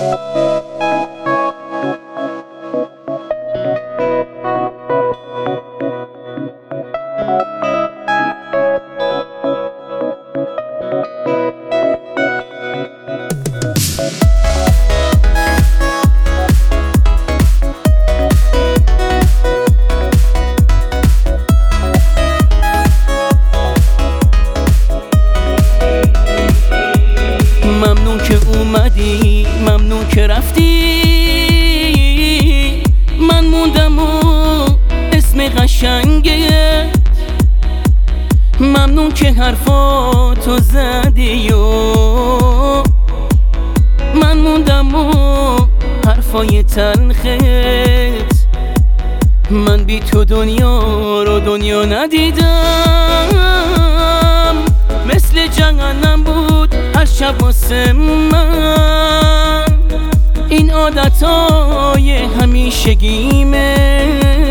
ممنون که اومدی، ممنون که رفتی، من موندم و اسم قشنگه. ممنون که حرفاتو زدی و من موندم و حرفای تلخت. من بی تو دنیا رو دنیا ندیدم، مثل جهنم بود هر شب واسه من. این عادتهای همیشگیمه،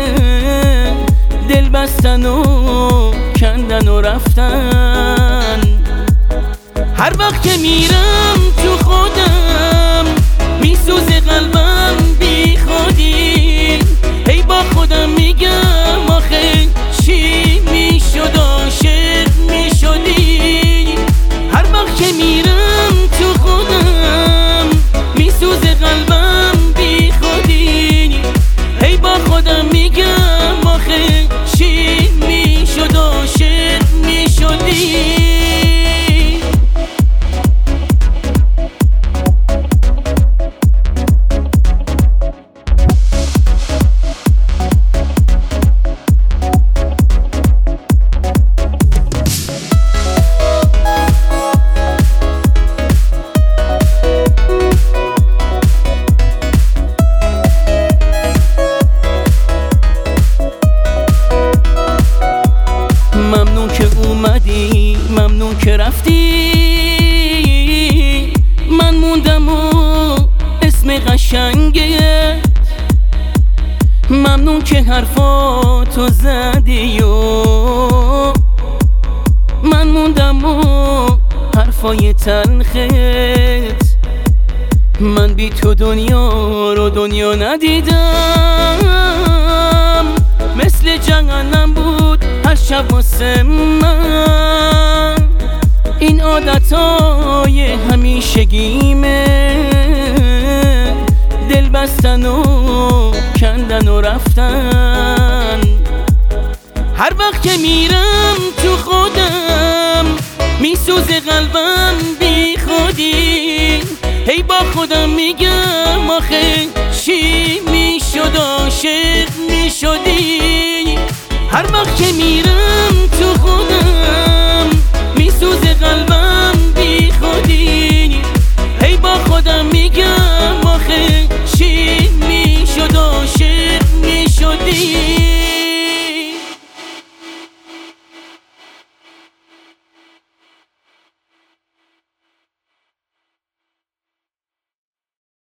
دل بستن و کندن و رفتن. هر وقت که میرم تو خودم میسوزه قلبم بی خودی. هی با خودم میگم آخه چی میشد عاشق میشدی. هر وقت که میرم تو خودم میسوزه قلبم بی خودی. هی با خودم میگم آخه چی میشد عاشق میشدی. ممنون که اومدی، ممنون که رفتی، من موندم و اسم قشنگه. ممنون که حرفاتو زدی و من موندم و حرفای تلخت. من بی تو دنیا رو دنیا ندیدم، مثل جهنم بود هر شب واسه من. این عادتهای همیشگیمه، دل بستن و کندن و رفتن. هر وقت که میرم تو خودم میسوزه قلبم بی خودی. هی با خودم میگم آخه چی میشد عاشق میشدی. هر وقت که میرم تو خودم